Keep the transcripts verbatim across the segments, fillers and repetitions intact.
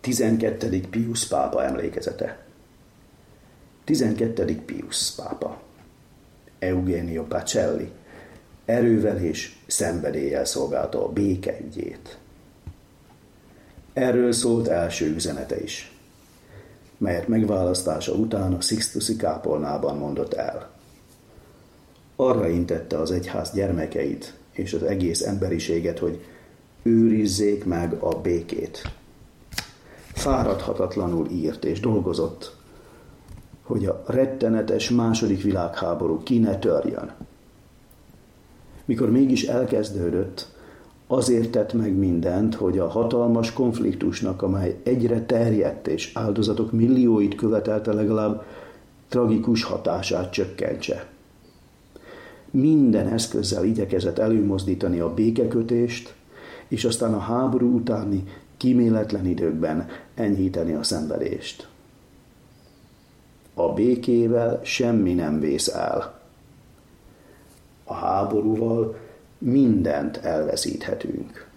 tizenkettedik Pius pápa emlékezete. tizenkettedik Pius pápa, Eugenio Pacelli, erővel és szenvedéllyel szolgálta a béke ügyét. Erről szólt első üzenete is, melyet megválasztása után a Sixtusi kápolnában mondott el. Arra intette az egyház gyermekeit és az egész emberiséget, hogy őrizzék meg a békét. Fáradhatatlanul írt és dolgozott, hogy a rettenetes második világháború ki ne törjön. Mikor mégis elkezdődött, azért tett meg mindent, hogy a hatalmas konfliktusnak, amely egyre terjedt és áldozatok millióit követelte, legalább tragikus hatását csökkentse. Minden eszközzel igyekezett előmozdítani a békekötést, és aztán a háború utáni kíméletlen időkben enyhíteni a szenvedést. A békével semmi nem vész el. A háborúval mindent elveszíthetünk.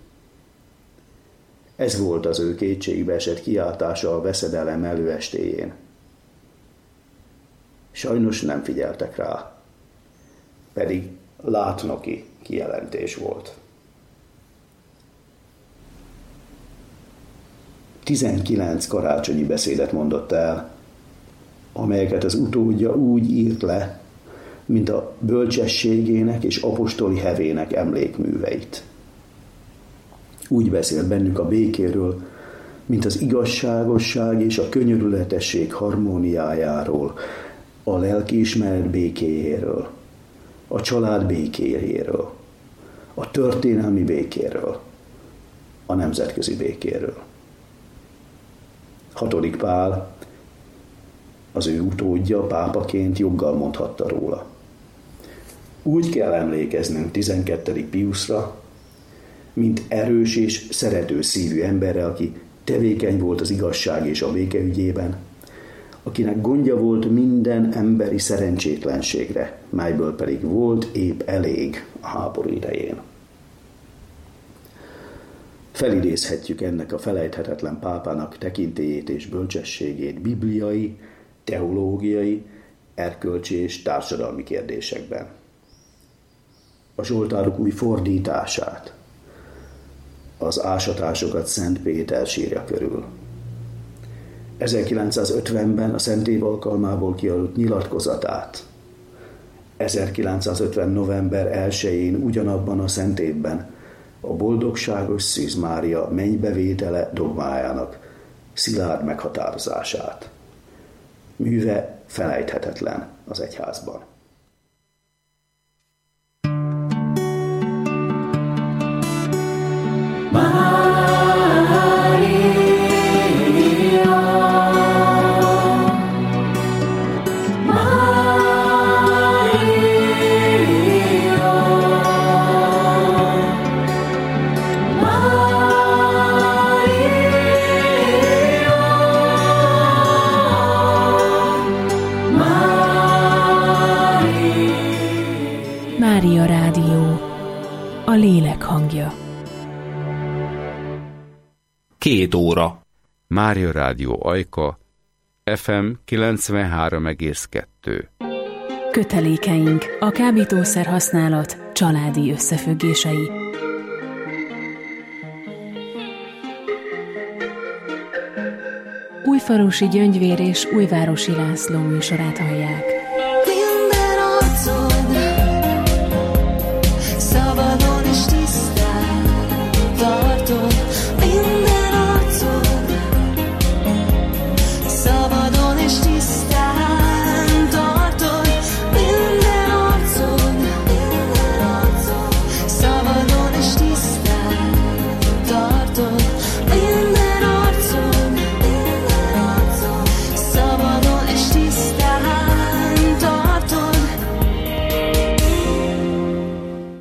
Ez volt az ő kétségbe esett kiáltása a veszedelem előestéjén. Sajnos nem figyeltek rá, pedig látnoki kijelentés volt. tizenkilenc karácsonyi beszédet mondott el, amelyeket az utódja úgy írt le, mint a bölcsességének és apostoli hevének emlékműveit. Úgy beszélt bennük a békéről, mint az igazságosság és a könyörületesség harmóniájáról, a lelkiismeret békéjéről, a család békéjéről, a történelmi békéről, a nemzetközi békéről. Hatodik Pál, az ő utódja, pápaként joggal mondhatta róla. Úgy kell emlékeznünk tizenkettedik Piusra, mint erős és szerető szívű emberre, aki tevékeny volt az igazság és a béke ügyében, akinek gondja volt minden emberi szerencsétlenségre, melyből pedig volt épp elég a háború idején. Felidézhetjük ennek a felejthetetlen pápának tekintélyét és bölcsességét bibliai, teológiai, erkölcsi és társadalmi kérdésekben. A zsoltárok új fordítását, az ásatásokat Szent Péter sírja körül. ezerkilencszázötvenben a Szent Év alkalmából kiadott nyilatkozatát, ezerkilencszázötven. november elsején ugyanabban a Szent Évben a boldogságos Szűz Mária mennybevétele dogmájának szilárd meghatározását. Műve felejthetetlen az egyházban. Mária Rádió, a lélek hangja. Két óra. Mária Rádió Ajka, ef em kilencvenhárom egész kettő. Kötelékeink, a kábítószer használat családi összefüggései. Újfalusi Gyöngyvér és Újvárosi László műsorát hallják.